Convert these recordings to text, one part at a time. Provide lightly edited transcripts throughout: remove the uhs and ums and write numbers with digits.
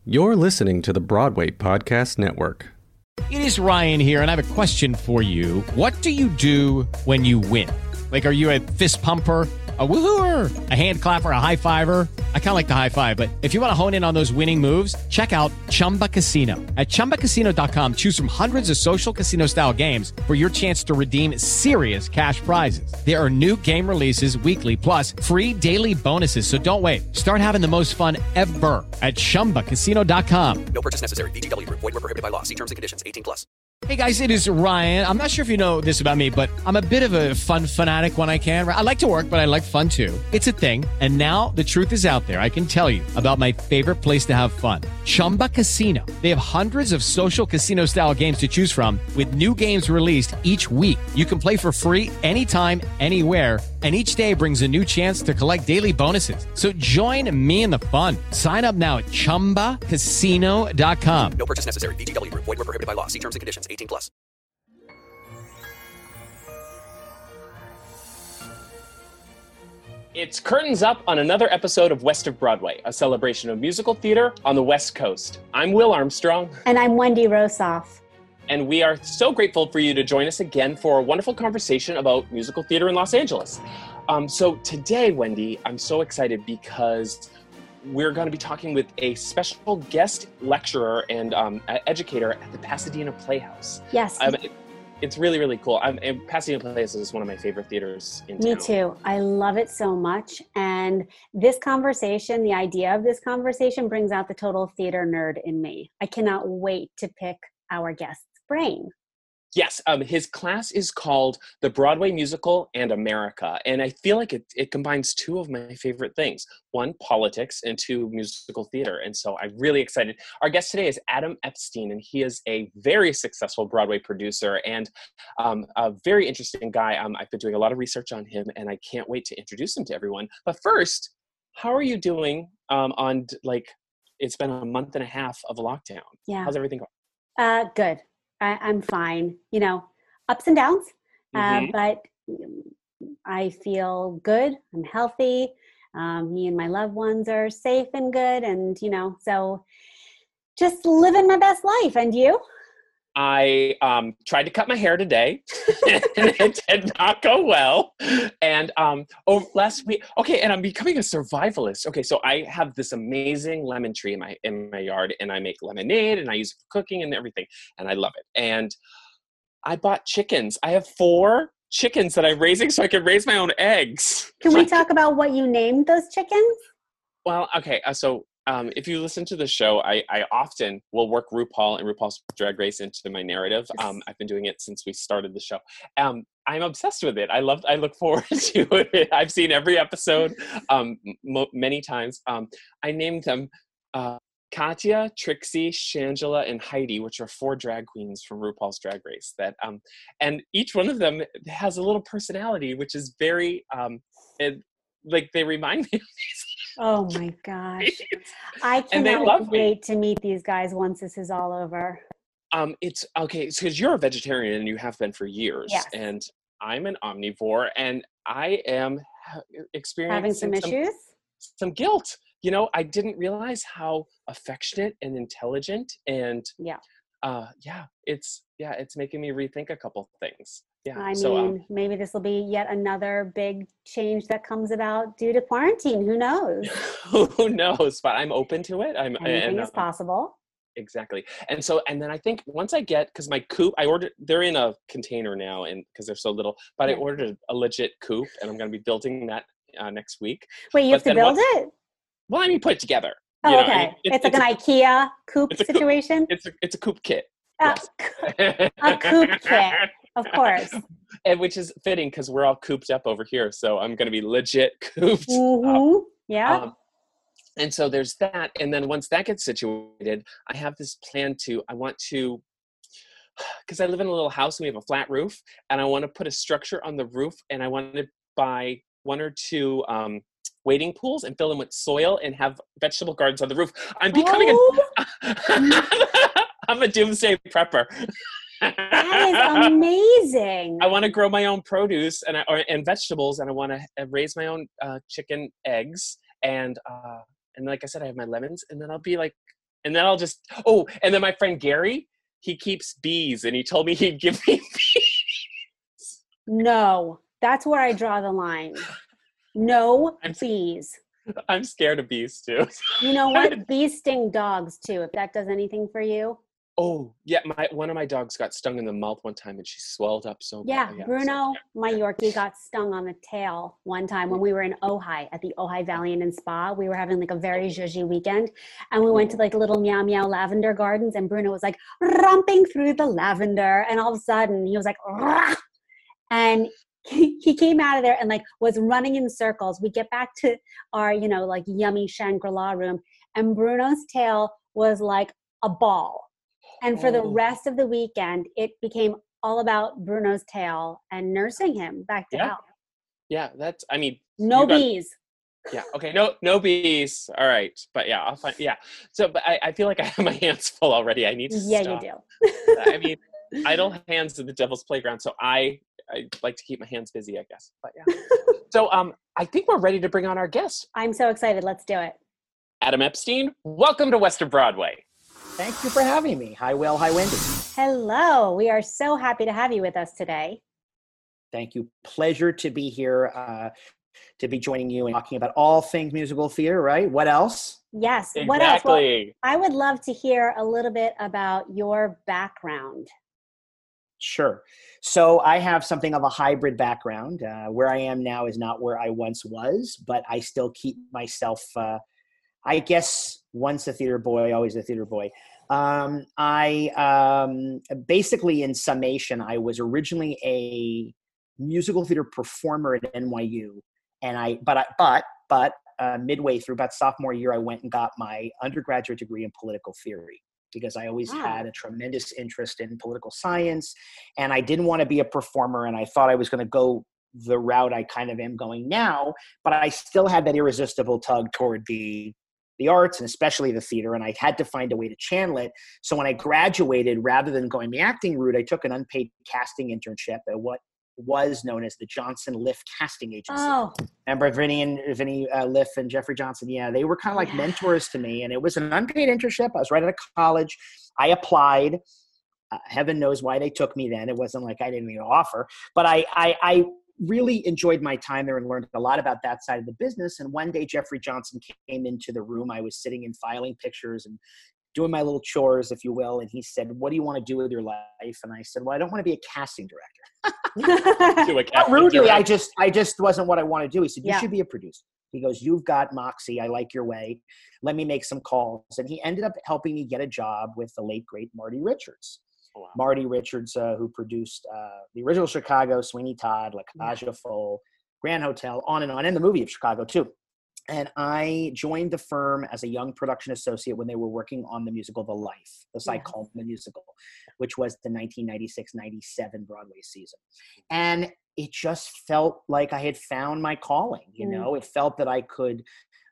You're listening to the Broadway Podcast Network. It is Ryan here, and I have a question for you. What do you do when you win? Like, are you a fist pumper, a woo-hooer, a hand clapper, a high-fiver? I kind of like the high-five, but if you want to hone in on those winning moves, check out Chumba Casino. At ChumbaCasino.com, choose from hundreds of social casino-style games for your chance to redeem serious cash prizes. There are new game releases weekly, plus free daily bonuses, so don't wait. Start having the most fun ever at ChumbaCasino.com. No purchase necessary. VGW Group. Void where prohibited by law. See terms and conditions. 18+. Hey guys, it is Ryan. I'm not sure if you know this about me, but I'm a bit of a fun fanatic when I can. I like to work, but I like fun too. It's a thing. And now the truth is out there. I can tell you about my favorite place to have fun. Chumba Casino. They have hundreds of social casino style games to choose from with new games released each week. You can play for free anytime, anywhere. And each day brings a new chance to collect daily bonuses. So join me in the fun. Sign up now at ChumbaCasino.com. No purchase necessary. VGW Group. Void where prohibited by law. See terms and conditions. 18+. It's curtains up on another episode of West of Broadway, a celebration of musical theater on the West Coast. I'm Will Armstrong. And I'm Wendy Rosoff. And we are so grateful for you to join us again for a wonderful conversation about musical theater in Los Angeles. So today, Wendy, I'm so excited because we're going to be talking with a special guest lecturer and educator at the Pasadena Playhouse. Yes. It's really, really cool. And Pasadena Playhouse is one of my favorite theaters in town. Me too. I love it so much. And this conversation, the idea of this conversation brings out the total theater nerd in me. I cannot wait to pick our guest's brain. Yes, his class is called The Broadway Musical and America, and I feel like it combines two of my favorite things. One, politics, and two, musical theater, and so I'm really excited. Our guest today is Adam Epstein, and he is a very successful Broadway producer and a very interesting guy. I've been doing a lot of research on him, and I can't wait to introduce him to everyone. But first, how are you doing it's been a month and a half of lockdown? Yeah. How's everything going? Good. I'm fine. Ups and downs, but I feel good. I'm healthy. Me and my loved ones are safe and good. And, so just living my best life. And you? I tried to cut my hair today, and it did not go well. And last week, and I'm becoming a survivalist. Okay, so I have this amazing lemon tree in my yard, and I make lemonade, and I use it for cooking and everything, and I love it. And I bought chickens. I have 4 chickens that I'm raising so I can raise my own eggs. Can we talk about what you named those chickens? Well, okay, so if you listen to the show, I often will work RuPaul and RuPaul's Drag Race into my narrative. I've been doing it since we started the show. I'm obsessed with it. I look forward to it. I've seen every episode many times. I named them Katya, Trixie, Shangela, and Heidi, which are 4 drag queens from RuPaul's Drag Race. And each one of them has a little personality, which is very they remind me of these. Oh my gosh. I cannot wait to meet these guys once this is all over. It's okay, because you're a vegetarian and you have been for years. Yes. And I'm an omnivore, and I am experiencing having some issues? Some guilt. I didn't realize how affectionate and intelligent and it's making me rethink a couple things. Yeah. I mean, maybe this will be yet another big change that comes about due to quarantine. Who knows? Who knows? But I'm open to it. Anything is possible. Exactly. And then I think once because my coop, they're in a container now, and because they're so little, but I ordered a legit coop, and I'm going to be building that next week. Wait, you have to build it? Well, put it together. Oh, okay. It's like an IKEA coop situation? It's a coop kit. Yes. A coop kit. Of course. And which is fitting because we're all cooped up over here. So I'm going to be legit cooped up. Yeah. And so there's that. And then once that gets situated, I have this plan because I live in a little house and we have a flat roof, and I want to put a structure on the roof, and I want to buy 1 or 2 wading pools and fill them with soil and have vegetable gardens on the roof. I'm becoming I'm a doomsday prepper. That is amazing. I want to grow my own produce and vegetables, and I want to raise my own chicken eggs. And like I said, I have my lemons, and then I'll be like And then I'll just, oh, and then my friend Gary, he keeps bees and he told me he'd give me bees. No, that's where I draw the line. No I'm- bees. I'm scared of bees too. You know what? Bees sting dogs too, if that does anything for you. Oh, yeah, one of my dogs got stung in the mouth one time and she swelled up so Yeah, bad. Bruno, my Yorkie, got stung on the tail one time when we were in Ojai at the Ojai Valley Inn and Spa. We were having like a very zhuzhy weekend, and we went to like little meow meow lavender gardens, and Bruno was like romping through the lavender, and all of a sudden he was like, "Rah!" And he came out of there and like was running in circles. We get back to our, like yummy Shangri-La room, and Bruno's tail was like a ball. And for the rest of the weekend, it became all about Bruno's tail and nursing him back to health. Yeah, that's, I mean. No bees. Yeah, okay, no bees. All right, but yeah, I'll find, yeah. So, but I feel like I have my hands full already. I need to stop. Yeah, you do. I mean, idle hands are the devil's playground, so I like to keep my hands busy, I guess. But yeah. So I think we're ready to bring on our guest. I'm so excited. Let's do it. Adam Epstein, welcome to Western Broadway. Thank you for having me. Hi, Will. Hi, Wendy. Hello. We are so happy to have you with us today. Thank you. Pleasure to be here, to be joining you and talking about all things musical theater, right? What else? Yes. Exactly. What else? Well, I would love to hear a little bit about your background. Sure. So I have something of a hybrid background. Where I am now is not where I once was, but I still keep myself, I guess, once a theater boy, always a theater boy. Basically, in summation, I was originally a musical theater performer at NYU, and but midway through, about sophomore year, I went and got my undergraduate degree in political theory, because I always had a tremendous interest in political science, and I didn't want to be a performer, and I thought I was going to go the route I kind of am going now, but I still had that irresistible tug toward the arts, and especially the theater, and I had to find a way to channel it. So when I graduated, rather than going the acting route, I took an unpaid casting internship at what was known as the Johnson Liff Casting Agency. Oh. Remember Vinny Liff and Jeffrey Johnson? Yeah, they were kind of like mentors to me, and it was an unpaid internship. I was right out of college. I applied. Heaven knows why they took me then. It wasn't like I didn't even offer, but I really enjoyed my time there and learned a lot about that side of the business. And one day Jeffrey Johnson came into the room. I was sitting and filing pictures and doing my little chores, if you will. And he said, "What do you want to do with your life?" And I said, "Well, I don't want to be a casting director." Not rudely, I just wasn't what I want to do. He said, "You should be a producer." He goes, "You've got moxie. I like your way. Let me make some calls." And he ended up helping me get a job with the late, great Marty Richards. Oh, wow. Marty Richards, who produced the original Chicago, Sweeney Todd, La Cage aux Folles, Grand Hotel, on, and the movie of Chicago, too. And I joined the firm as a young production associate when they were working on the musical The Life, the Cy Coleman musical, which was the 1996-97 Broadway season. And it just felt like I had found my calling, you know? It felt that I could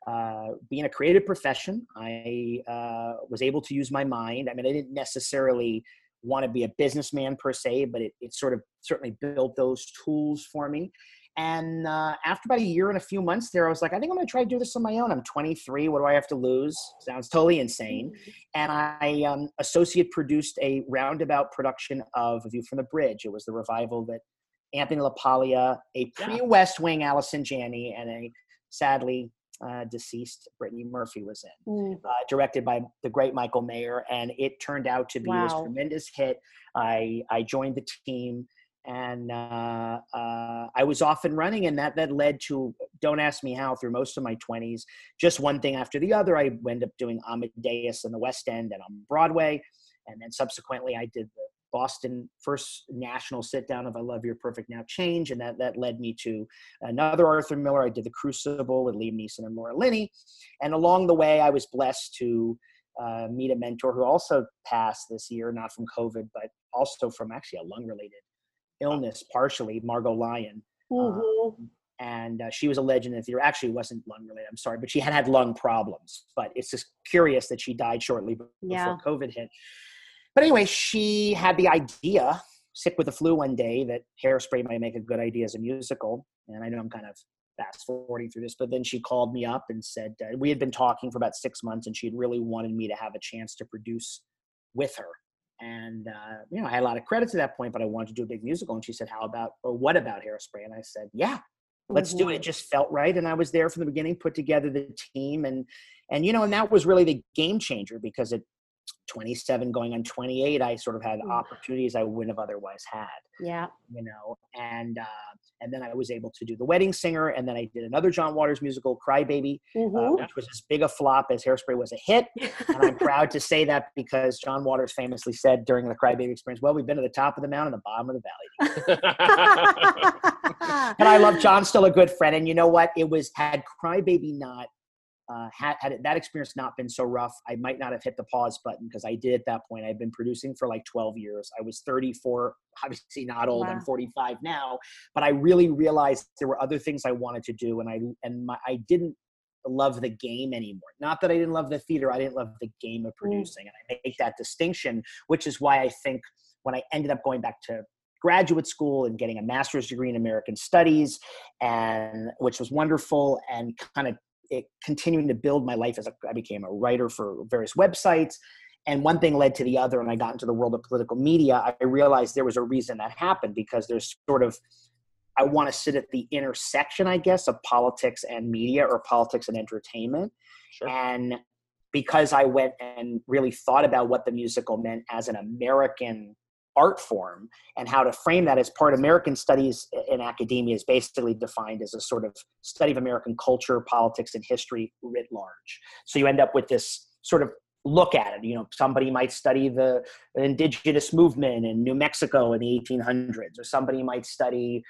be in a creative profession. I was able to use my mind. I mean, I didn't necessarily want to be a businessman per se, but it sort of certainly built those tools for me. And after about a year and a few months there, I was like, I think I'm going to try to do this on my own. I'm 23. What do I have to lose? Sounds totally insane. And I associate produced a roundabout production of A View from the Bridge. It was the revival that Anthony LaPaglia, a pre-West Wing Allison Janney, and a sadly deceased Brittany Murphy was in, directed by the great Michael Mayer, and it turned out to be a tremendous hit. I joined the team, and I was off and running, and that led to, don't ask me how, through most of my 20s, just one thing after the other. I ended up doing Amadeus in the West End and on Broadway, and then subsequently I did the Boston first national sit-down of I Love Your Perfect Now Change, and that led me to another Arthur Miller. I did The Crucible with Liam Neeson and Laura Linney, and along the way I was blessed to meet a mentor who also passed this year, not from COVID, but also from actually a lung-related illness, partially, Margot Lyon. And she was a legend in the theater. Actually, it wasn't lung-related, I'm sorry, but she had lung problems. But it's just curious that she died shortly before COVID hit. But anyway, she had the idea, sick with the flu one day, that Hairspray might make a good idea as a musical. And I know I'm kind of fast forwarding through this, but then she called me up and said, we had been talking for about 6 months and she had really wanted me to have a chance to produce with her. And, I had a lot of credits at that point, but I wanted to do a big musical. And she said, what about Hairspray? And I said, yeah, let's do it. It just felt right. And I was there from the beginning, put together the team. And that was really the game changer, because at 27 going on 28, I sort of had opportunities I wouldn't have otherwise had. Yeah. And then I was able to do The Wedding Singer. And then I did another John Waters musical, Cry Baby, which was as big a flop as Hairspray was a hit. And I'm proud to say that, because John Waters famously said during the Cry Baby experience, well, we've been to the top of the mountain, the bottom of the valley. And I love John, still a good friend. And you know what? Had Cry Baby not, had that experience not been so rough, I might not have hit the pause button, because I did at that point. I'd been producing for like 12 years. I was 34, obviously not old. Wow. I'm 45 now, but I really realized there were other things I wanted to do. And I didn't love the game anymore. Not that I didn't love the theater. I didn't love the game of producing. And I make that distinction, which is why I think when I ended up going back to graduate school and getting a master's degree in American Studies, and which was wonderful, and kind of continuing to build my life I became a writer for various websites, and one thing led to the other, and I got into the world of political media. I realized there was a reason that happened, because there's I want to sit at the intersection, I guess, of politics and media, or politics and entertainment. Sure. And because I went and really thought about what the musical meant as an American art form, and how to frame that as part of American studies in academia is basically defined as a sort of study of American culture, politics, and history writ large. So you end up with this sort of look at it. Somebody might study the indigenous movement in New Mexico in the 1800s, or somebody might study,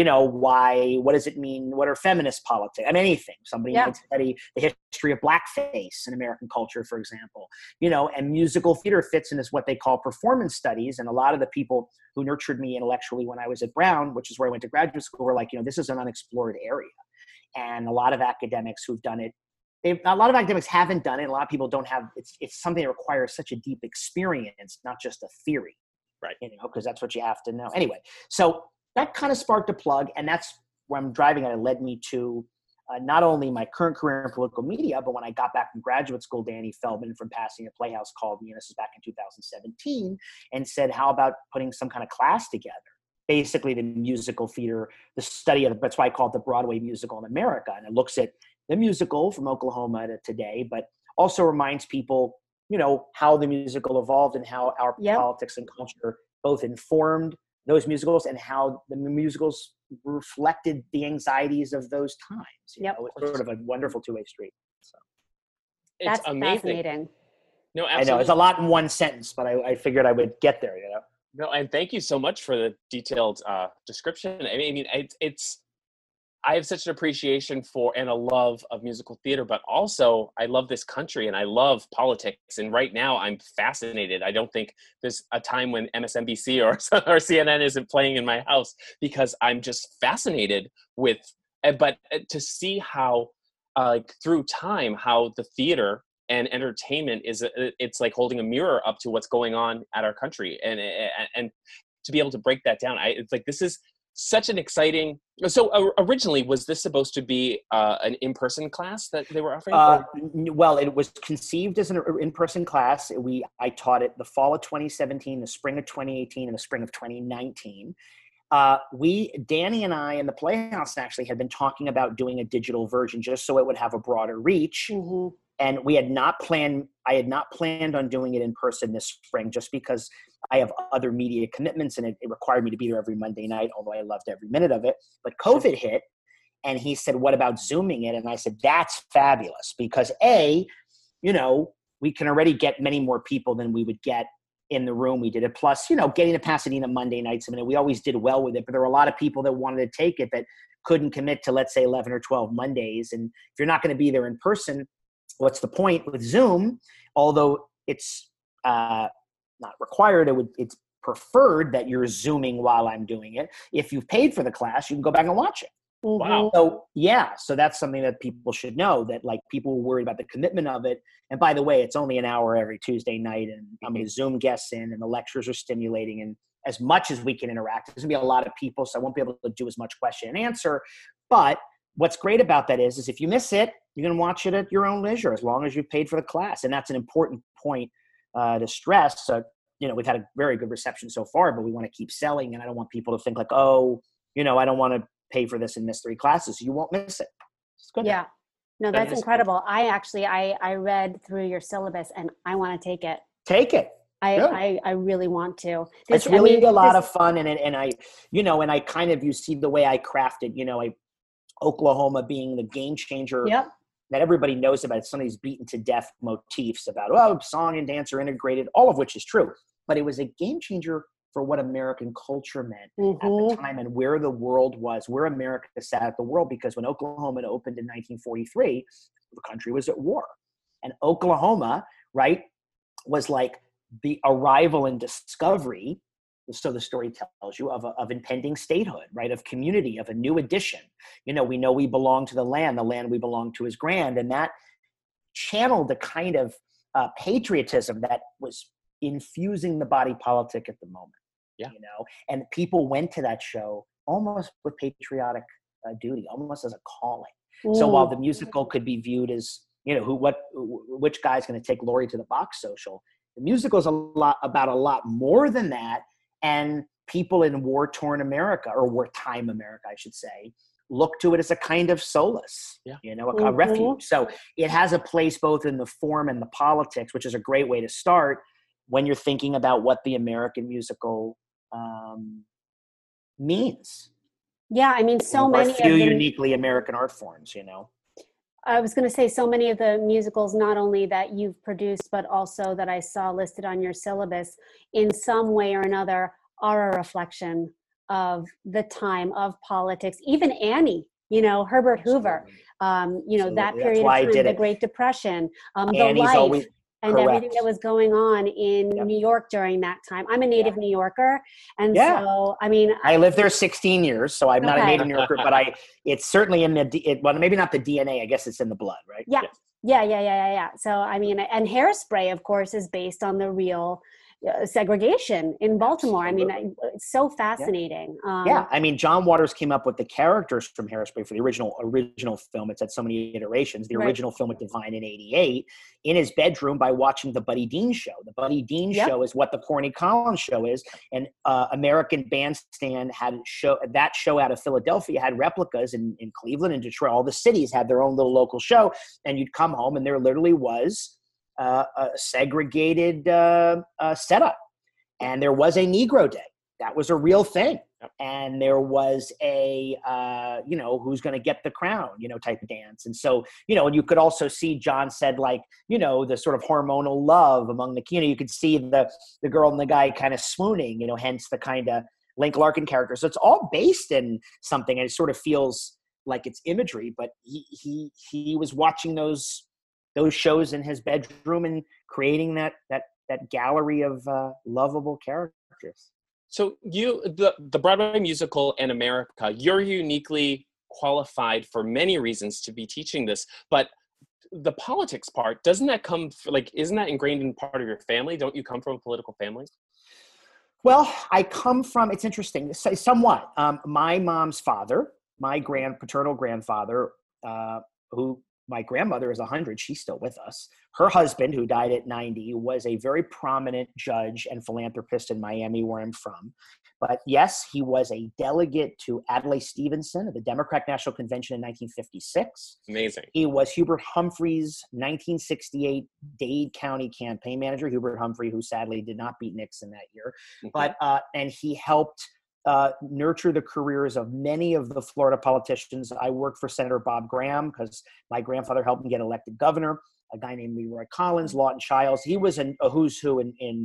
what does it mean? What are feminist politics? Anything. Somebody might study the history of blackface in American culture, for example, and musical theater fits in as what they call performance studies. And a lot of the people who nurtured me intellectually when I was at Brown, which is where I went to graduate school, were like, this is an unexplored area. And a lot of academics who've done it, a lot of academics haven't done it. A lot of people don't have, it's something that requires such a deep experience, not just a theory, right? Because that's what you have to know. Anyway, so that kind of sparked a plug, and that's where I'm driving at. It led me to not only my current career in political media, but when I got back from graduate school, Danny Feldman from Pasadena Playhouse called me, and this is back in 2017, and said, how about putting some kind of class together? Basically the musical theater, the study of, that's why I call it the Broadway musical in America. And it looks at the musical from Oklahoma to today, but also reminds people, how the musical evolved and how our politics and culture both informed those musicals, and how the musicals reflected the anxieties of those times. It's sort of a wonderful two-way street. So it's That's amazing. Fascinating. No, absolutely. I know it's a lot in one sentence, but I figured I would get there, No, and thank you so much for the detailed description. I have such an appreciation for and a love of musical theater, but also I love this country and I love politics. And right now I'm fascinated. I don't think there's a time when MSNBC or CNN isn't playing in my house, because I'm just fascinated with, but to see how through time, how the theater and entertainment it's like holding a mirror up to what's going on at our country. And to be able to break that down, it's like, this is such an exciting. So originally, was this supposed to be an in-person class that they were offering? Well, it was conceived as an in-person class. I taught it the fall of 2017, the spring of 2018, and the spring of 2019. Danny and I and the Playhouse actually had been talking about doing a digital version just so it would have a broader reach. Mm-hmm. And I had not planned on doing it in person this spring, just because I have other media commitments and it required me to be there every Monday night, although I loved every minute of it. But COVID hit, and he said, what about Zooming it? And I said, that's fabulous, because we can already get many more people than we would get in the room we did it. Plus, getting to Pasadena Monday nights, we always did well with it, but there were a lot of people that wanted to take it that couldn't commit to, let's say, 11 or 12 Mondays. And if you're not going to be there in person, what's the point with Zoom? Although it's not required, it's preferred that you're Zooming while I'm doing it. If you've paid for the class, you can go back and watch it. Wow. So that's something that people should know, that like people were worried about the commitment of it. And by the way, it's only an hour every Tuesday night, and I'm going to Zoom guests in, and the lectures are stimulating, and as much as we can interact, there's going to be a lot of people, so I won't be able to do as much question and answer, but what's great about that is if you miss it, you can watch it at your own leisure as long as you've paid for the class. And that's an important point to stress. We've had a very good reception so far, but we want to keep selling. And I don't want people to think like, oh, I don't want to pay for this and miss 3 classes. You won't miss it. It's good. Yeah. No, that's incredible. I read through your syllabus and I want to take it. Take it. I really want to. It's really a lot of fun. And I kind of, you see the way I crafted, Oklahoma being the game changer that everybody knows about. Some of these beaten to death motifs about, song and dance are integrated, all of which is true. But it was a game changer for what American culture meant at the time and where the world was, where America sat at the world. Because when Oklahoma opened in 1943, the country was at war. And Oklahoma, right, was like the arrival and discovery, so the story tells you, of impending statehood, right, of community, of a new addition. We know we belong to the land we belong to is grand. And that channeled a kind of patriotism that was infusing the body politic at the moment. And people went to that show almost with patriotic duty, almost as a calling. So while the musical could be viewed as, which guy's going to take Lori to the box social, the musical is about a lot more than that. And people in war-torn America, or wartime America, I should say, look to it as a kind of solace, a refuge. So it has a place both in the form and the politics, which is a great way to start when you're thinking about what the American musical means. Yeah, I mean, so many of few uniquely American art forms, I was going to say so many of the musicals, not only that you've produced, but also that I saw listed on your syllabus, in some way or another, are a reflection of the time, of politics. Even Annie, Herbert Hoover, that period of time, the Great Depression, the life. And correct. Everything that was going on in New York during that time. I'm a native New Yorker. And so, I lived there 16 years, so I'm not a native New Yorker, but it's certainly in maybe not the DNA, I guess it's in the blood, right? Yeah. So, and Hairspray, of course, is based on the real segregation in Baltimore. It's so fascinating. John Waters came up with the characters from Hairspray for the original film. It's had so many iterations. The original film with Divine in '88 in his bedroom by watching the Buddy Dean show. The Buddy Dean show is what the Corny Collins show is. And American Bandstand had that show out of Philadelphia, had replicas in Cleveland and Detroit. All the cities had their own little local show. And you'd come home and there literally was a segregated setup, and there was a Negro Day. That was a real thing. And there was a who's going to get the crown type of dance. And so and you could also see, John said, the sort of hormonal love among the you could see the girl and the guy kind of swooning, hence the kind of Link Larkin character. So it's all based in something, and it sort of feels like it's imagery, but he was watching those shows in his bedroom and creating that gallery of lovable characters. So the Broadway musical in America, you're uniquely qualified for many reasons to be teaching this, but the politics part, doesn't that come, isn't that ingrained in part of your family? Don't you come from a political family? Well, I come from, it's interesting, somewhat. My mom's father, my paternal grandfather, who my grandmother is 100. She's still with us. Her husband, who died at 90, was a very prominent judge and philanthropist in Miami, where I'm from. But yes, he was a delegate to Adlai Stevenson at the Democratic National Convention in 1956. Amazing. He was Hubert Humphrey's 1968 Dade County campaign manager. Hubert Humphrey, who sadly did not beat Nixon that year. Mm-hmm. But and he helped nurture the careers of many of the Florida politicians. I worked for Senator Bob Graham because my grandfather helped me get elected governor. A guy named Leroy Collins, Lawton Childs. He was a who's who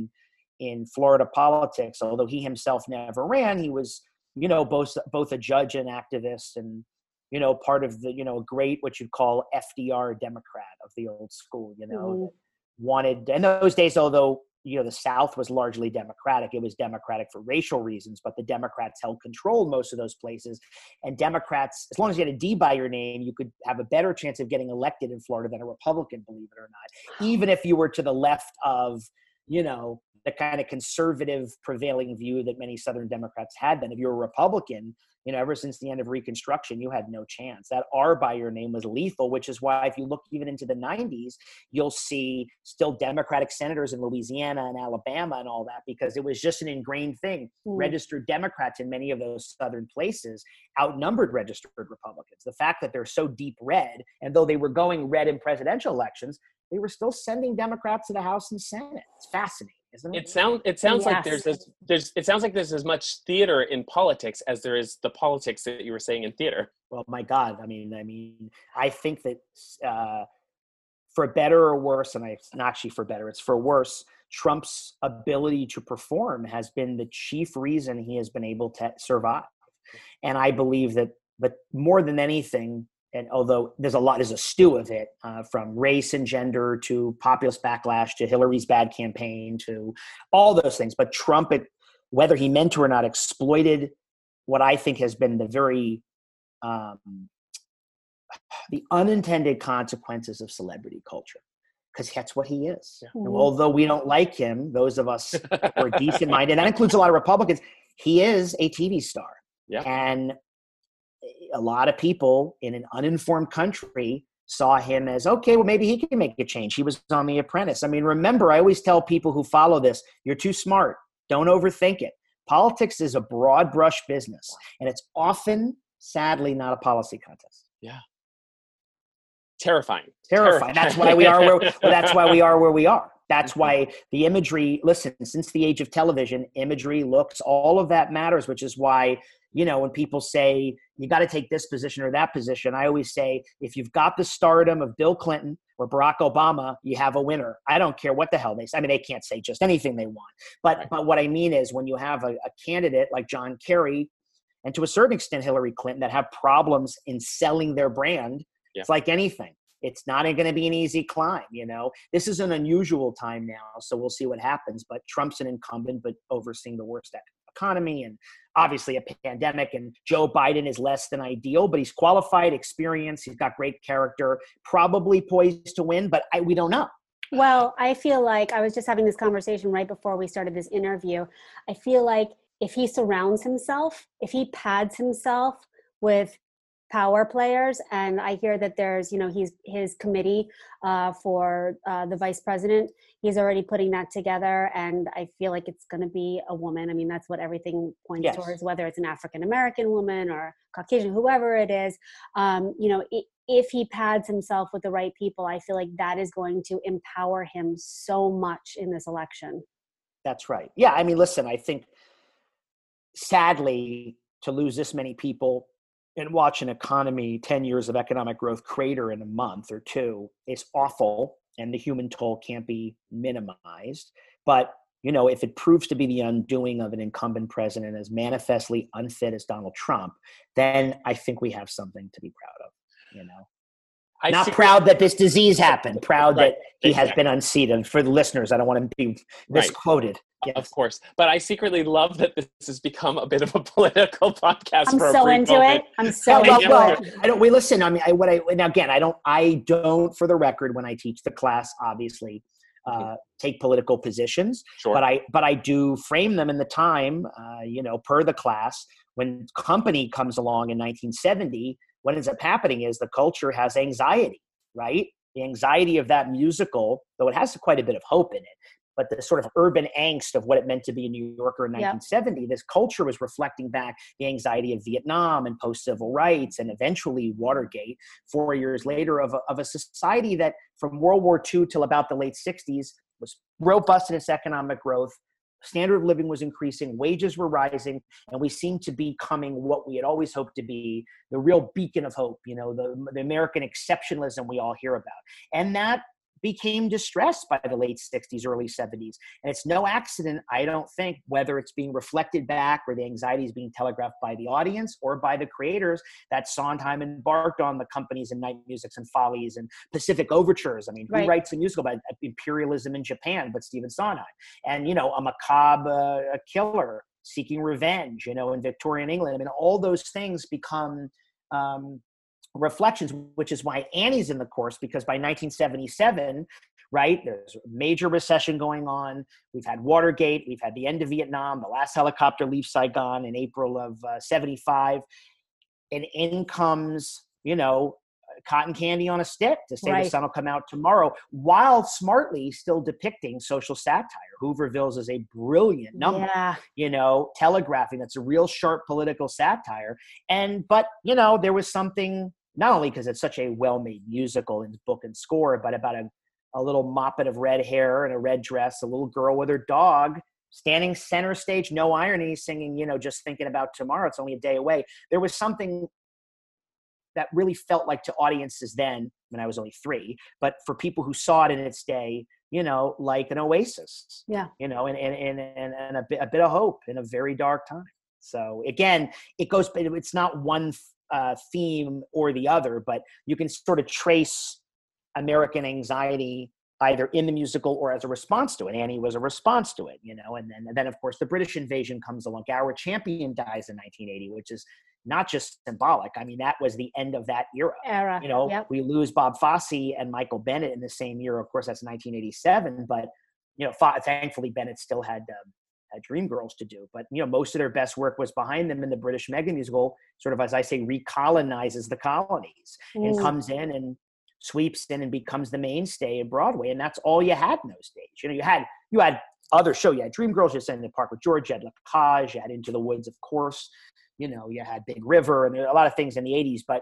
in Florida politics. Although he himself never ran, he was both a judge and activist, and part of the great what you'd call FDR Democrat of the old school. Wanted in those days, although the South was largely Democratic. It was Democratic for racial reasons, but the Democrats held control in most of those places. And Democrats, as long as you had a D by your name, you could have a better chance of getting elected in Florida than a Republican, believe it or not. Even if you were to the left of, the the kind of conservative prevailing view that many Southern Democrats had then. If you're a Republican, ever since the end of Reconstruction, you had no chance. That R by your name was lethal, which is why if you look even into the 90s, you'll see still Democratic senators in Louisiana and Alabama and all that, because it was just an ingrained thing. Registered Democrats in many of those Southern places outnumbered registered Republicans. The fact that they're so deep red, and though they were going red in presidential elections, they were still sending Democrats to the House and Senate. It's fascinating. Isn't it? It sounds like it sounds like there's as much theater in politics as there is the politics that you were saying in theater. Well, my God, I think that for better or worse, and it's not actually for better, it's for worse, Trump's ability to perform has been the chief reason he has been able to survive. And I believe that, but more than anything, and although there's a stew of it, from race and gender to populist backlash to Hillary's bad campaign to all those things. But Trump, whether he meant to or not, exploited what I think has been the very the unintended consequences of celebrity culture, because that's what he is. Yeah. Although we don't like him, those of us who are decent minded, and that includes a lot of Republicans, he is a TV star. Yeah. And a lot of people in an uninformed country saw him as, okay, well, maybe he can make a change. He was on The Apprentice. I mean, remember, I always tell people who follow this, you're too smart. Don't overthink it. Politics is a broad brush business, and it's often, sadly, not a policy contest. Yeah. Terrifying. That's why we are where we are. That's why the imagery, listen, since the age of television, imagery, looks, all of that matters, which is why, when people say you got to take this position or that position, I always say, if you've got the stardom of Bill Clinton or Barack Obama, you have a winner. I don't care what the hell they say. I mean, they can't say just anything they want. But what I mean is, when you have a candidate like John Kerry, and to a certain extent Hillary Clinton, that have problems in selling their brand, it's like anything. It's not going to be an easy climb, This is an unusual time now, so we'll see what happens. But Trump's an incumbent, but overseeing the worst economy and obviously a pandemic. And Joe Biden is less than ideal, but he's qualified, experienced. He's got great character, probably poised to win, but we don't know. Well, I feel like I was just having this conversation right before we started this interview. I feel like if he surrounds himself, if he pads himself with power players, and I hear that there's, his committee for the vice president, he's already putting that together, and I feel like it's going to be a woman. I mean, that's what everything points towards, whether it's an African-American woman or Caucasian, whoever it is. If he pads himself with the right people, I feel like that is going to empower him so much in this election. That's right. Yeah, I mean, listen, I think sadly to lose this many people and watch an economy, 10 years of economic growth crater in a month or two is awful, and the human toll can't be minimized. But, if it proves to be the undoing of an incumbent president as manifestly unfit as Donald Trump, then I think we have something to be proud of, Not proud that this disease happened, proud that he has been unseated. For the listeners, I don't want to be misquoted. Yes. Of course. But I secretly love that this has become a bit of a political podcast. I'm so into it. I'm so into it. I don't, listen, I mean, I don't, for the record, when I teach the class, obviously, take political positions, sure. but I do frame them in the time, per the class. When Company comes along in 1970, what ends up happening is the culture has anxiety, right? The anxiety of that musical, though it has quite a bit of hope in it, but the sort of urban angst of what it meant to be a New Yorker in 1970, this culture was reflecting back the anxiety of Vietnam and post-civil rights and eventually Watergate 4 years later of a society that from World War II till about the late 60s was robust in its economic growth. Standard of living was increasing, wages were rising, and we seemed to be becoming what we had always hoped to be, the real beacon of hope, the American exceptionalism we all hear about. And that became distressed by the late 60s, early 70s. And it's no accident, I don't think, whether it's being reflected back or the anxiety is being telegraphed by the audience or by the creators, that Sondheim embarked on the Companies and Night Musics and Follies and Pacific Overtures. I mean, who writes a musical about imperialism in Japan but Stephen Sondheim? And, a macabre killer seeking revenge, in Victorian England. I mean, all those things become reflections, which is why Annie's in the course, because by 1977, right? There's a major recession going on. We've had Watergate. We've had the end of Vietnam. The last helicopter leaves Saigon in April of 75. And in comes, cotton candy on a stick to say the sun will come out tomorrow, while smartly still depicting social satire. Hoovervilles is a brilliant number, telegraphing. That's a real sharp political satire. But there was something, not only because it's such a well-made musical in book and score, but about a little moppet of red hair and a red dress, a little girl with her dog standing center stage, no irony, singing, just thinking about tomorrow. It's only a day away. There was something that really felt like, to audiences then, when I was only 3, but for people who saw it in its day, like an oasis, and a bit of hope in a very dark time. So again, it's not one theme or the other, but you can sort of trace American anxiety either in the musical or as a response to it. Annie was a response to it, and then of course the British invasion comes along. Our champion dies in 1980, which is not just symbolic. I mean, that was the end of that era. We lose Bob Fosse and Michael Bennett in the same year. Of course, that's 1987, but thankfully Bennett still had Dreamgirls to do. But most of their best work was behind them, in the British mega musical, sort of, as I say, recolonizes the colonies and comes in and sweeps in and becomes the mainstay of Broadway. And that's all you had in those days. You had other shows. You had Dreamgirls, you had in the Park with George, you had La Cage, you had Into the Woods, of course. You had Big River, and there are a lot of things in the 80s. But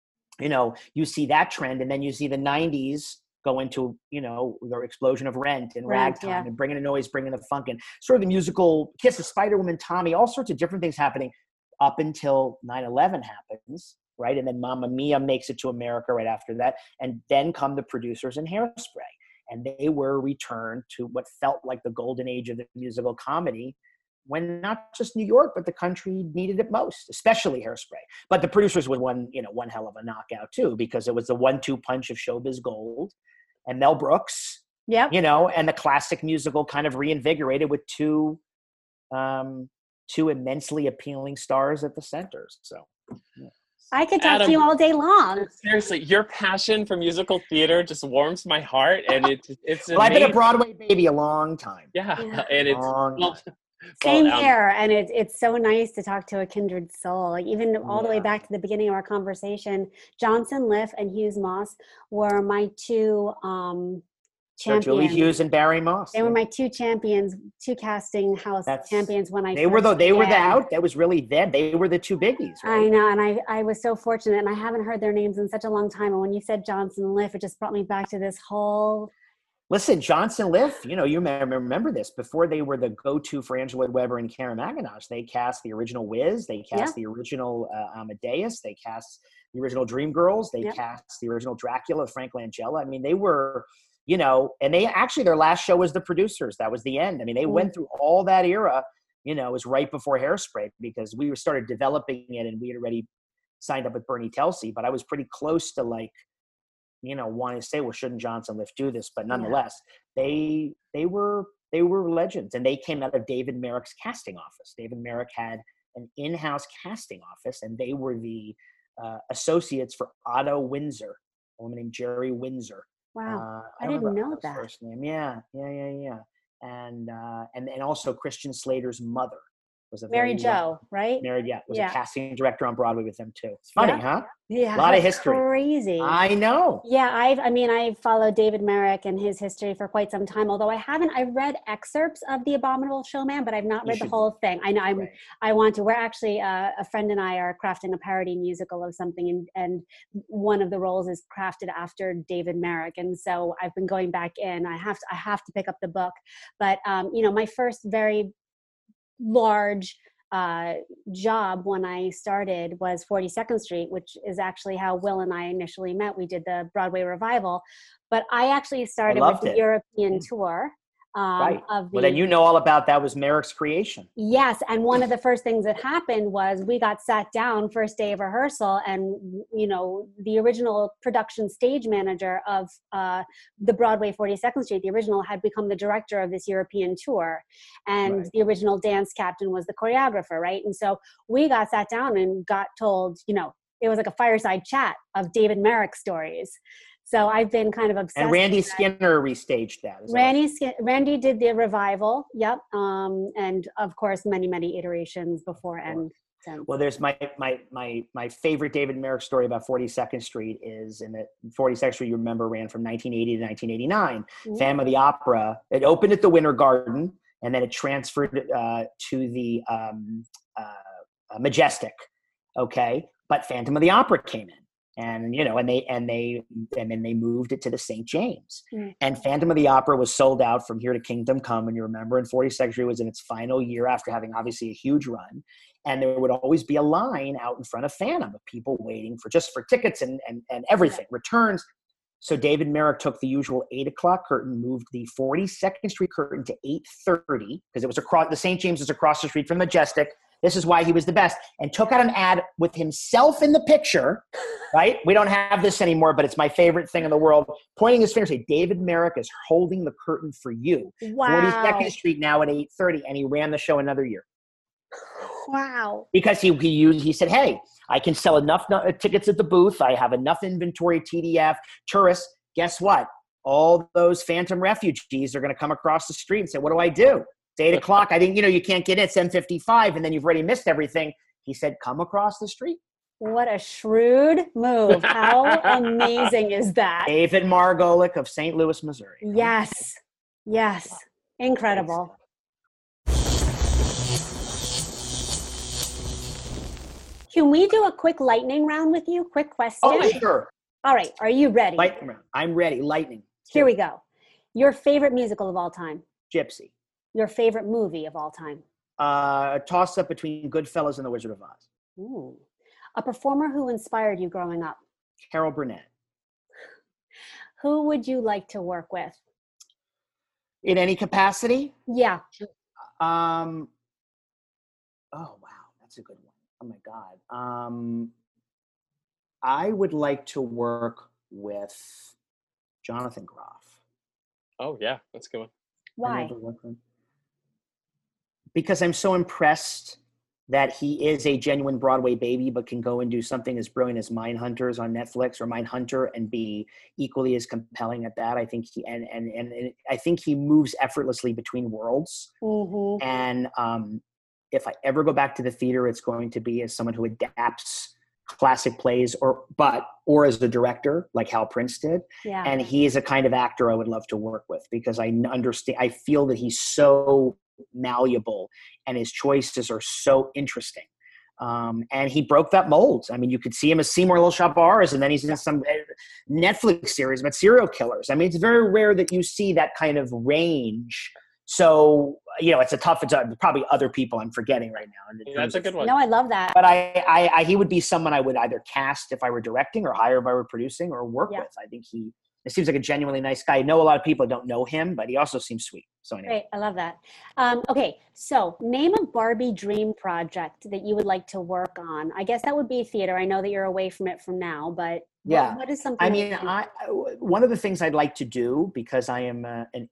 you see that trend, and then you see the 90s go into the explosion of Rent and Ragtime and Bringing the Noise, Bringing the Funk, and sort of the musical Kiss of Spider-Woman, Tommy, all sorts of different things happening up until 9/11 happens. Right. And then Mamma Mia makes it to America right after that. And then come the producers in Hairspray. And they were returned to what felt like the golden age of the musical comedy, when not just New York, but the country needed it most, especially Hairspray. But the producers was one hell of a knockout too, because it was the 1-2 punch of showbiz gold and Mel Brooks, and the classic musical kind of reinvigorated with two immensely appealing stars at the centers. So, yeah. I could talk to you all day long. Seriously, your passion for musical theater just warms my heart, and it's well, I've been a Broadway baby a long time. Yeah. And it's same here, and it's so nice to talk to a kindred soul. Like, even all the way back to the beginning of our conversation, Johnson Liff and Hughes Moss were my two champions. Julie Hughes and Barry Moss. They were my two champions, two casting house champions when I They were that was really them. They were the two biggies. Right? I know, and I was so fortunate, and I haven't heard their names in such a long time. And when you said Johnson Liff, it just brought me back to this whole. Listen, Johnson Liff, you remember this, before they were the go-to for Angela Weber and Karen McIntosh. They cast the original Wiz, they cast the original Amadeus, they cast the original Dreamgirls, they cast the original Dracula, Frank Langella. I mean, they were, and they actually, their last show was The Producers. That was the end. I mean, they went through all that era, it was right before Hairspray, because we started developing it and we had already signed up with Bernie Telsey, but I was pretty close to wanting to say, well, shouldn't Johnson Liff do this? But nonetheless, they were legends, and they came out of David Merrick's casting office. David Merrick had an in-house casting office, and they were the associates for Otto Windsor, a woman named Jerry Windsor. Wow, I didn't know that. First name, yeah, and also Christian Slater's mother was a Mary Jo, right? Mary, was a casting director on Broadway with them too. It's funny, huh? Yeah, a lot of history. Crazy. I know. Yeah, I've followed David Merrick and his history for quite some time. Although I've read excerpts of The Abominable Showman, but I've not read the whole thing. I know I want to. We're actually a friend and I are crafting a parody musical of something, and one of the roles is crafted after David Merrick, and so I've been going back in. I have to pick up the book, but my first very large job when I started was 42nd Street, which is actually how Will and I initially met. We did the Broadway revival, but I actually started with the European tour. Well, then all about that was Merrick's creation. Yes, and one of the first things that happened was we got sat down first day of rehearsal, and the original production stage manager of the Broadway 42nd Street, the original, had become the director of this European tour, and the original dance captain was the choreographer, right? And so we got sat down and got told, it was like a fireside chat of David Merrick stories. So I've been kind of obsessed. And Randy with that. Skinner restaged that. Is that Randy did the revival. Yep. And of course, many iterations before and since. Well, there's my favorite David Merrick story about 42nd Street is in that 42nd Street, you remember, ran from 1980 to 1989. Phantom of the Opera. It opened at the Winter Garden, and then it transferred to the Majestic. Okay, but Phantom of the Opera came in. And and then they moved it to the St. James. And Phantom of the Opera was sold out from here to Kingdom Come, and you remember, and 42nd Street was in its final year after having obviously a huge run. And there would always be a line out in front of Phantom of people waiting for tickets and everything, returns. So David Merrick took the usual 8 o'clock curtain, moved the 42nd Street curtain to 8:30 because it was across the St. James is across the street from Majestic. This is why he was the best, and took out an ad with himself in the picture, right? We don't have this anymore, but it's my favorite thing in the world. Pointing his finger, say, David Merrick is holding the curtain for you. Wow. 42nd Street now at 8:30, and he ran the show another year. Wow. Because he said, hey, I can sell enough tickets at the booth. I have enough inventory, TDF, tourists. Guess what? All those Phantom refugees are going to come across the street and say, what do I do? It's 8 o'clock. I think, you can't get in. It's 7:55, and then you've already missed everything. He said, come across the street. What a shrewd move. How amazing is that? David Margolick of St. Louis, Missouri. Yes. Incredible. Can we do a quick lightning round with you? Quick question. Oh, sure. All right. Are you ready? Lightning round. I'm ready. Lightning. Here we go. Your favorite musical of all time? Gypsy. Your favorite movie of all time? A toss-up between Goodfellas and The Wizard of Oz. Ooh. A performer who inspired you growing up? Carol Burnett. Who would you like to work with? In any capacity? Yeah. Oh, wow. That's a good one. Oh, my God. I would like to work with Jonathan Groff. Oh, yeah. That's a good one. Why? Because I'm so impressed that he is a genuine Broadway baby, but can go and do something as brilliant as Mindhunters on Netflix or Mindhunter and be equally as compelling at that. I think I think he moves effortlessly between worlds. Mm-hmm. And if I ever go back to the theater, it's going to be as someone who adapts classic plays or as a director like Hal Prince did. Yeah. And he is a kind of actor I would love to work with because I feel that he's so malleable and his choices are so interesting. And he broke that mold. I mean, you could see him as Seymour Little Shop Bars, and then he's in some Netflix series about serial killers. I mean, it's very rare that you see that kind of range. So, it's probably other people I'm forgetting right now. That's a good one. No, I love that. But he would be someone I would either cast if I were directing or hire if I were producing or work with. I think it seems like a genuinely nice guy. I know a lot of people don't know him, but he also seems sweet. So anyway. Great. I love that. Okay. So name a Barbie dream project that you would like to work on. I guess that would be theater. I know that you're away from it from now, but yeah, what is something? I mean, one of the things I'd like to do, because I am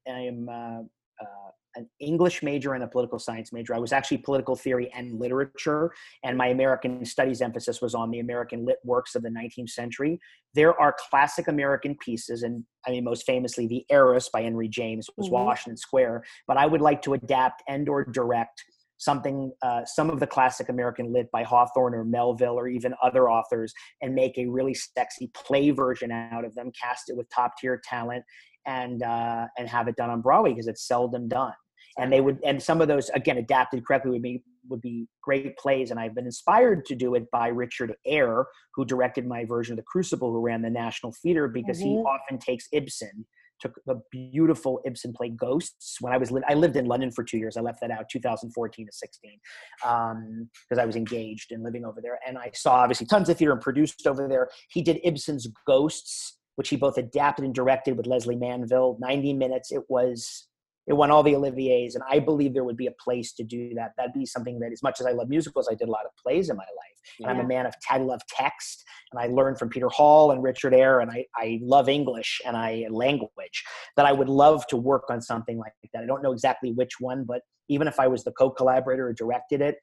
an English major and a political science major. I was actually political theory and literature, and my American studies emphasis was on the American lit works of the 19th century. There are classic American pieces, and I mean, most famously, The Heiress by Henry James was Washington Square, but I would like to adapt and or direct something, some of the classic American lit by Hawthorne or Melville or even other authors, and make a really sexy play version out of them, cast it with top tier talent, and have it done on Broadway because it's seldom done. And some of those, again, adapted correctly would be great plays. And I've been inspired to do it by Richard Eyre, who directed my version of The Crucible, who ran the National Theater, because he often takes Ibsen. Took the beautiful Ibsen play Ghosts. When I lived in London for 2 years. I left that out 2014 to 16 because I was engaged and living over there. And I saw obviously tons of theater and produced over there. He did Ibsen's Ghosts, which he both adapted and directed with Leslie Manville. 90 minutes. It won all the Oliviers, and I believe there would be a place to do that. That'd be something that, as much as I love musicals, I did a lot of plays in my life. And I'm a man I love text, and I learned from Peter Hall and Richard Eyre, and I love English and language, that I would love to work on something like that. I don't know exactly which one, but even if I was the co-collaborator or directed it,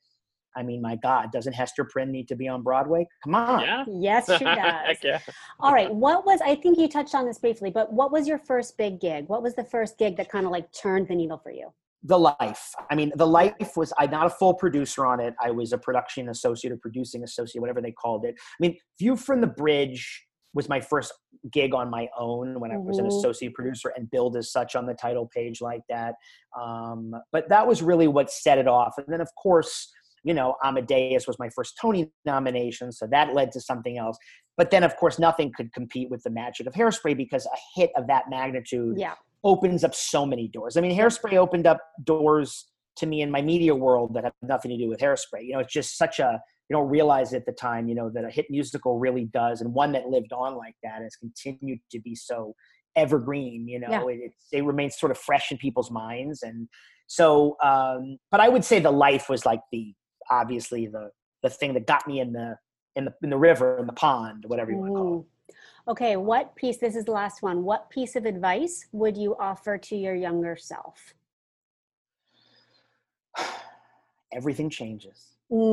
I mean, my God, doesn't Hester Prynne need to be on Broadway? Come on. Yeah. Yes, she does. Heck yeah. All right. I think you touched on this briefly, but what was your first big gig? What was the first gig that kind of like turned the needle for you? The Life. I mean, The Life was, I'm not a full producer on it. I was a production associate or producing associate, whatever they called it. I mean, View from the Bridge was my first gig on my own when I was an associate producer and billed as such on the title page like that. But that was really what set it off. And then, of course, you know, Amadeus was my first Tony nomination, so that led to something else. But then, of course, nothing could compete with the magic of Hairspray, because a hit of that magnitude opens up so many doors. I mean, Hairspray opened up doors to me in my media world that have nothing to do with Hairspray. You know, it's just such a, you don't realize at the time, you know, that a hit musical really does, and one that lived on like that has continued to be so evergreen, you know, it remains sort of fresh in people's minds. And so, but I would say The Life was like obviously the thing that got me in the river, in the pond, whatever you want to call it. Okay. This is the last one. What piece of advice would you offer to your younger self? Everything changes.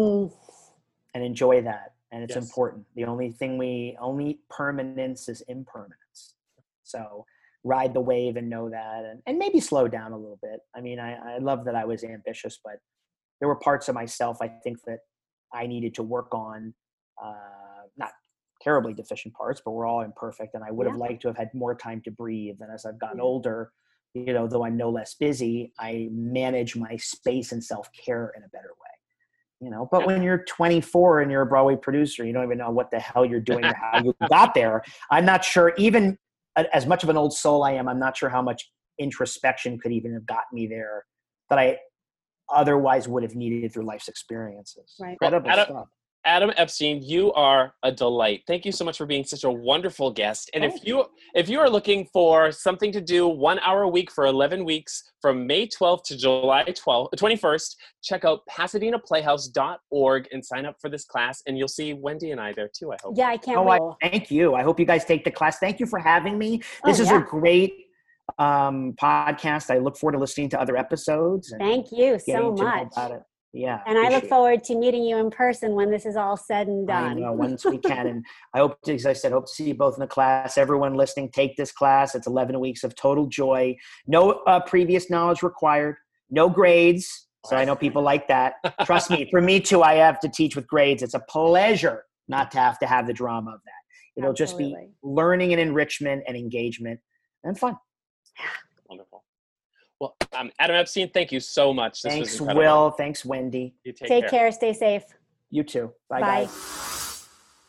And enjoy that. And it's important. The only permanence is impermanence. So ride the wave and know that, and maybe slow down a little bit. I mean, I love that I was ambitious, but there were parts of myself, I think, that I needed to work on, not terribly deficient parts, but we're all imperfect. And I would have liked to have had more time to breathe. And as I've gotten older, you know, though I'm no less busy, I manage my space and self-care in a better way. You know, but when you're 24 and you're a Broadway producer, you don't even know what the hell you're doing or how you got there. I'm not sure, even as much of an old soul I am, I'm not sure how much introspection could even have gotten me there that I otherwise would have needed through life's experiences. Right. Incredible stuff. Adam Epstein, you are a delight. Thank you so much for being such a wonderful guest. And if you are looking for something to do 1 hour a week for 11 weeks from May 12th to July 21st, check out PasadenaPlayhouse.org and sign up for this class. And you'll see Wendy and I there too, I hope. Yeah, I can't wait. Thank you. I hope you guys take the class. Thank you for having me. This is a great podcast. I look forward to listening to other episodes. Thank you so much. Yeah. And I look forward to meeting you in person when this is all said and done. I know, once we can. And I hope to, as I said, hope to see you both in the class. Everyone listening, take this class. It's 11 weeks of total joy. No previous knowledge required. No grades. So I know people like that. Trust me, for me too, I have to teach with grades. It's a pleasure not to have the drama of that. It'll just be learning and enrichment and engagement and fun. Wonderful. Well, Adam Epstein, thank you so much. Thanks, Will. Thanks, Wendy. You take care. Stay safe. You too. Bye, guys.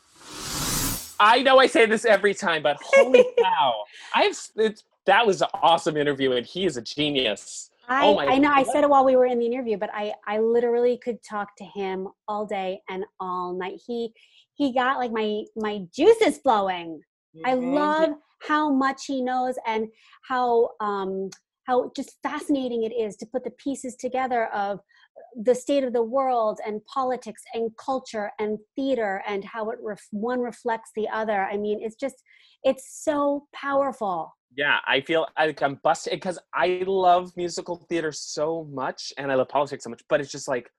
I know I say this every time, but holy cow. That was an awesome interview, and he is a genius. I know. I said it while we were in the interview, but I literally could talk to him all day and all night. He got like my juices flowing. I love how much he knows and how just fascinating it is to put the pieces together of the state of the world and politics and culture and theater and how one reflects the other. I mean, it's so powerful. Yeah, I feel like I'm busted because I love musical theater so much and I love politics so much, but it's just like,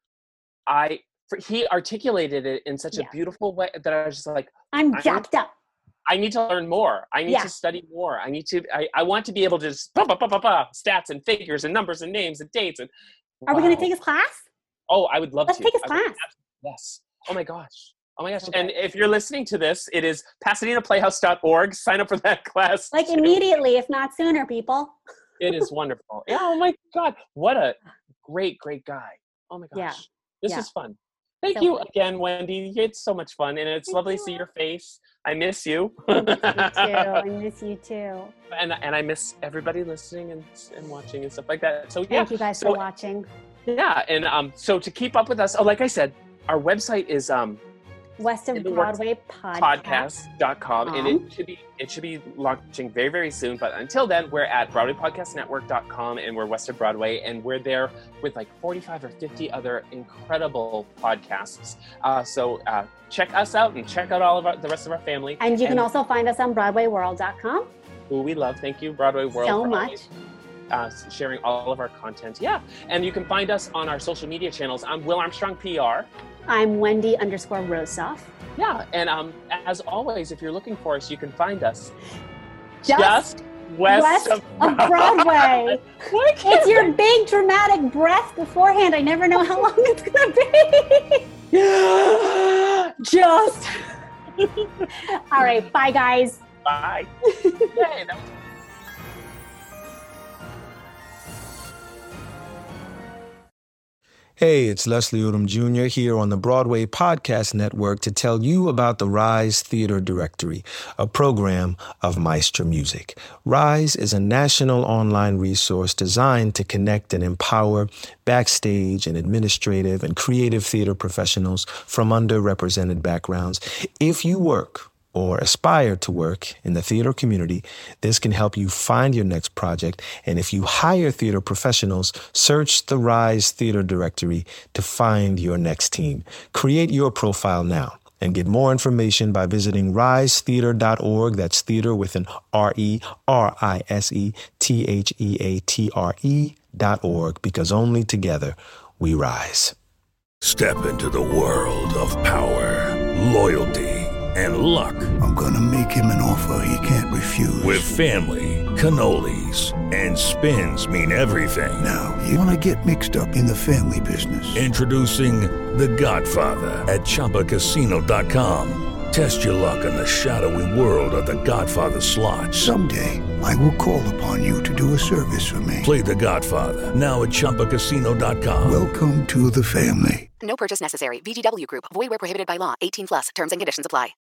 he articulated it in such a beautiful way that I was just like, I'm jacked up. I need to learn more. I need to study more. I want to be able to just stats and figures and numbers and names and dates. And Are we going to take his class? Oh, I would love to. Let's take his class. Yes. Oh my gosh. Okay. And if you're listening to this, it is PasadenaPlayhouse.org. Sign up for that class. Like immediately, if not sooner, people. It is wonderful. Yeah. Oh my God. What a great, great guy. Oh my gosh. Yeah. This is fun. Thank you again, Wendy. It's so much fun, and it's lovely to see your face. I miss you. I miss you too. And I miss everybody listening and watching and stuff like that. So thank you guys for watching. Yeah, and so to keep up with us, like I said, our website is West of Broadway podcast.com, and it should be launching very, very soon. But until then, we're at BroadwayPodcastNetwork.com, and we're West of Broadway, and we're there with like 45 or 50 other incredible podcasts. So check us out and check out all of the rest of our family. And you can also find us on BroadwayWorld.com. Who we love. Thank you, Broadway World. So much. sharing all of our content. Yeah, and you can find us on our social media channels. I'm Will Armstrong PR. I'm Wendy_Rosoff. Yeah, and as always, if you're looking for us, you can find us Just west of Broadway. It's your big dramatic breath beforehand. I never know how long it's going to be. Just. All right. Bye, guys. Bye. Hey, that was Hey, it's Leslie Odom Jr. here on the Broadway Podcast Network to tell you about the Rise Theater Directory, a program of Maestro Music. Rise is a national online resource designed to connect and empower backstage and administrative and creative theater professionals from underrepresented backgrounds. If you work or aspire to work in the theater community, this can help you find your next project. And if you hire theater professionals, search the Rise Theater Directory to find your next team. Create your profile now and get more information by visiting risetheater.org. That's theater with an RERISETHEATRE.org, because only together we rise. Step into the world of power, loyalty, and luck. I'm gonna make him an offer he can't refuse. With family, cannolis, and spins mean everything. Now, you wanna get mixed up in the family business. Introducing The Godfather at ChumbaCasino.com. Test your luck in the shadowy world of The Godfather slot. Someday, I will call upon you to do a service for me. Play The Godfather, now at ChumbaCasino.com. Welcome to the family. No purchase necessary. VGW Group. Void where prohibited by law. 18+. Terms and conditions apply.